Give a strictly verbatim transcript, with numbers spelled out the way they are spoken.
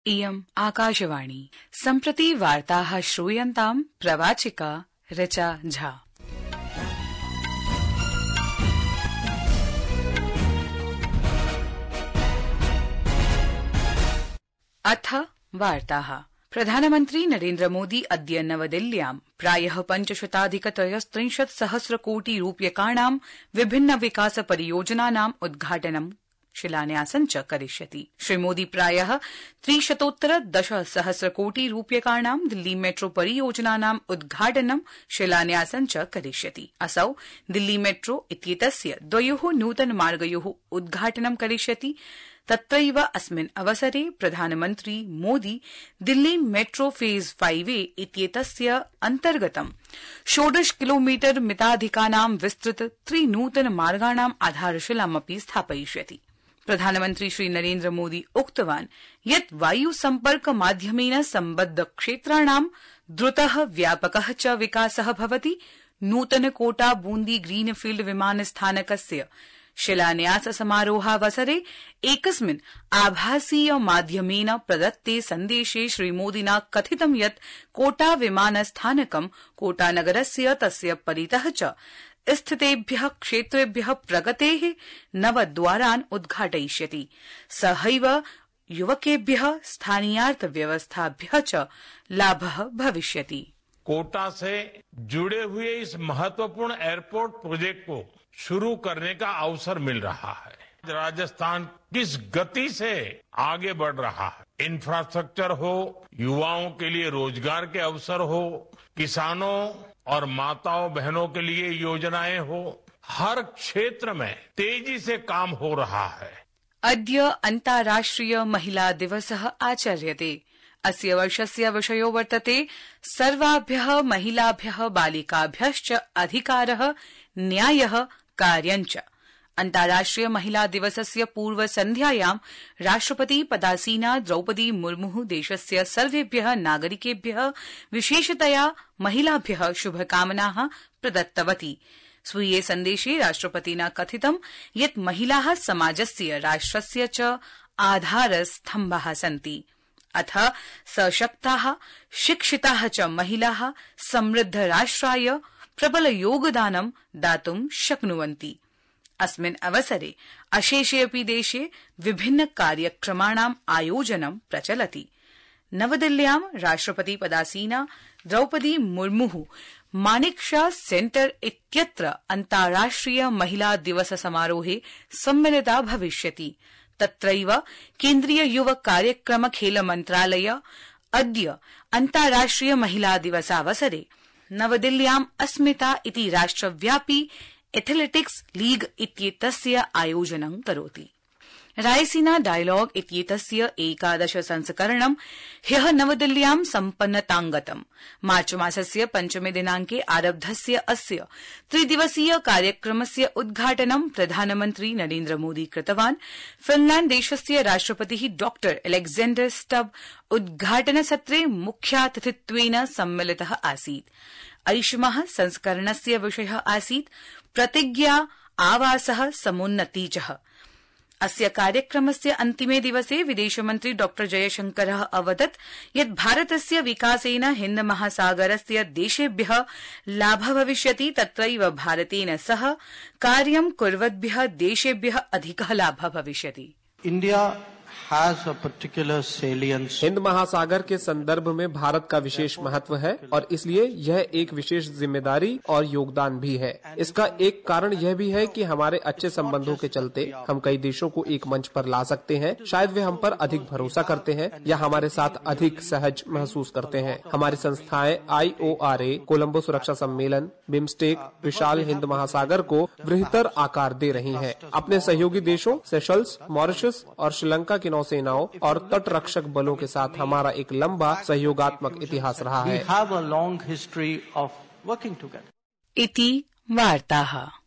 इयम् आकाशवाणी। सम्प्रति वार्ताः श्रूयन्ताम् प्रवाचिका ऋचा झा। अथ वार्ताः। प्रधानमन्त्री नरेन्द्र मोदी अद्य नवदिल्ल्यां प्रायः पञ्चशताधिक त्रयस्त्रिंशत् सहस्र कोटि रूप्यकाणां विभिन्न विकास परियोजनानाम् उद्घाटनं शिलान्यासं च करिष्यति। श्रीमोदी प्रायः त्रिशतोत्तर दश सहस्र कोटि रूप्यकाणां दिल्ली मेट्रो परियोजनानाम् उद्घाटनं शिलान्यासं च करिष्यति। असौ दिल्ली मेट्रो इत्येतस्य द्वयोः नूतन मार्गयोः उद्घाटनं करिष्यति। तत्रैव अस्मिन् अवसरे प्रधानमन्त्री Modi Delhi metro phase five A इत्येतस्य अन्तर्गतं षोडश किलोमीटर मिताधिकानां विस्तृत त्रिनूतन मार्गाणाम् आधारशिलामपि स्थापयिष्यति। प्रधानमन्त्री श्री नरेन्द्र मोदी उक्तवान् यत् वायु सम्पर्क माध्यमेन सम्बद्ध क्षेत्राणां द्रुतः व्यापकः च विकासः भवति। नूतन कोटा बूंदी ग्रीनफील्ड विमानस्थानकस्य शिलान्यास समारोहावसरे एकस्मिन् आभासीय माध्यमेन प्रदत्ते सन्देशे श्रीमोदिना कथितं यत् कोटा विमानस्थानकं कोटानगरस्य तस्य परितः च स्थितेभ्यः क्षेत्रेभ्यः प्रगतेः नवद्वारान् उद्घाटयिष्यति। सहैव युवकेभ्यः स्थानीयार्थव्यवस्थाभ्यः च लाभः भविष्यति। कोटा से जुड़े हुए इस महत्वपूर्ण एयरपोर्ट प्रोजेक्ट को शुरू करने का अवसर मिल रहा है। राजस्थान किस गति से आगे बढ़ रहा है। इंफ्रास्ट्रक्चर हो, युवाओं के लिए रोजगार के अवसर हो, किसानों और माताओं बहनों के लिए योजनाएं हो, हर क्षेत्र में तेजी से काम हो रहा है। अद्य अन्ताराष्ट्रिय महिला दिवसः आचर्यते। अस्य वर्षस्य विषयो वर्तते सर्वाभ्यः महिलाभ्यः बालिकाभ्यश्च अधिकारः, न्यायः, कार्यञ्च। अन्ताराष्ट्रिय महिला दिवसस्य पूर्वसन्ध्यायां राष्ट्रपति पदासीना द्रौपदी मुर्मुः देशस्य सर्वेभ्यः नागरिकेभ्यः विशेषतया महिलाभ्यः शुभकामनाः प्रदत्तवती। स्वीये सन्देशे राष्ट्रपतिना कथितं यत् महिलाः समाजस्य, राष्ट्रस्य च आधारस्तम्भाः सन्ति। अथ सशक्ताः, शिक्षिताः च महिलाः समृद्ध राष्ट्राय प्रबल योगदानं दातुं शक्नुवन्ति। अस्मिन् अवसरे अशेषे अपि देशे विभिन्न कार्यक्रमाणाम् आयोजनं प्रचलति। नवदिल्ल्यां राष्ट्रपति पदासीना द्रौपदी मुर्मुः मानेकशॉ सेंटर इत्यत्र अन्ताराष्ट्रिय महिला दिवस समारोहे सम्मिलिता भविष्यति। तत्रैव केन्द्रीय युव कार्यक्रम खेल मन्त्रालय अद्य अन्ताराष्ट्रिय महिला दिवसावसरे नवदिल्ल्याम् अस्मिता इति राष्ट्रव्यापी एथलेटिक्स लीग इत्येतस्य आयोजनं करोति। रायसीना डायलॉग इत्येतस्य एकादश संस्करणं ह्यः नवदिल्ल्यां सम्पन्नतांगतम्। मार्चमासस्य पञ्चमे दिनाङ्के आरब्धस्य अस्य त्रिदिवसीय कार्यक्रमस्य उद्घाटनं प्रधानमन्त्री नरेन्द्र मोदी कृतवान्। फिनलैण्ड देशस्य राष्ट्रपतिः डॉक्टर एलेक्जेंडर स्टब उद्घाटनसत्रे मुख्यातिथित्वेन सम्मिलितः आसीत्। ऐषमः संस्करणस्य विषयः आसीत् प्रतिज्ञा, आवासः, समुन्नति च। अस्य कार्यक्रमस्य अन्तिमे दिवसे विदेशमन्त्री डॉ जयशंकरः अवदत् यत् भारतस्य विकासेन हिन्दमहासागरस्य देशेभ्यः लाभः भविष्यति। तत्रैव भारतेन सह कार्यं कुर्वद्भ्यः देशेभ्यः अधिकः लाभः भविष्यति। India has a particular salience. Hind महासागर के संदर्भ में भारत का विशेष महत्व है और इसलिए यह एक विशेष जिम्मेदारी और योगदान भी है। इसका एक कारण यह भी है कि हमारे अच्छे संबंधों के चलते हम कई देशों को एक मंच पर ला सकते हैं। शायद वे हम पर अधिक भरोसा करते हैं या हमारे साथ अधिक सहज महसूस करते हैं। हमारी संस्थाएं आई ओ आर ए, कोलंबो सुरक्षा सम्मेलन, बिम्स्टेक विशाल हिंद महासागर को बृहत्तर आकार दे रही हैं। अपने सहयोगी देशों सेशल्स, मॉरिशस और श्रीलंका की सेनाओं और तटरक्षक बलों के साथ हमारा एक लंबा सहयोगात्मक इतिहास रहा है। We have a long history of working together. इति वार्ताः।